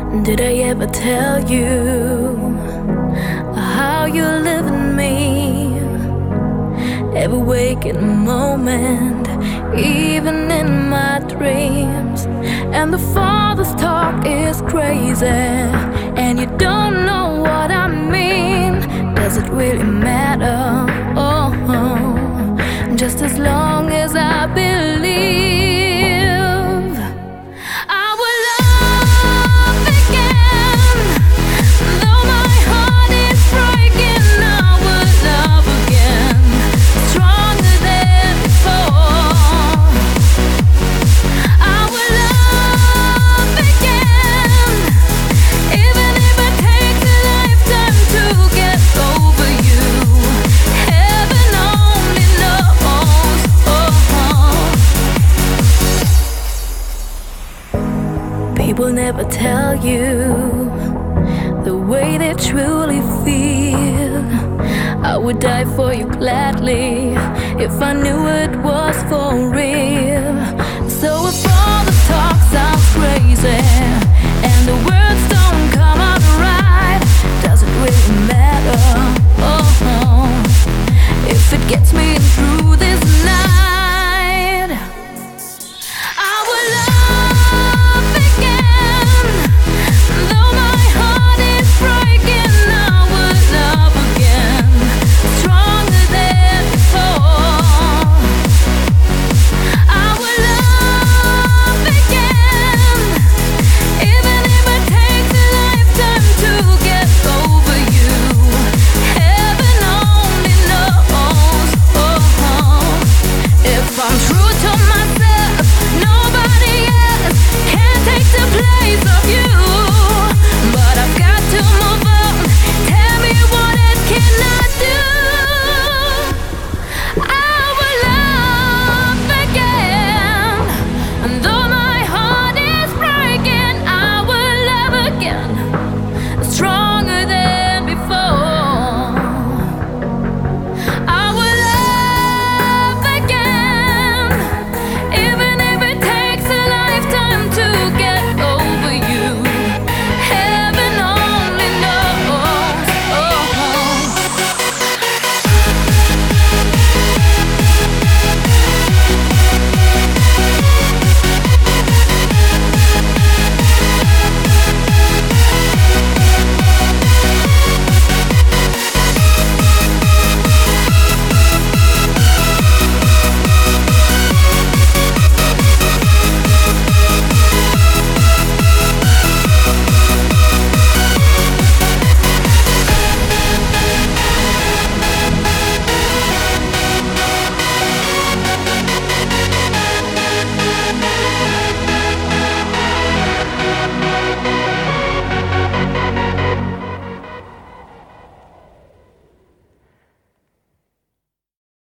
Did I ever tell you how you live in me? Every waking moment, even in my dreams. And the Father's talk is crazy, and you don't know what I mean. Does it really matter? Oh, just as long as I believe. People never tell you the way they truly feel. I would die for you gladly if I knew it was for real.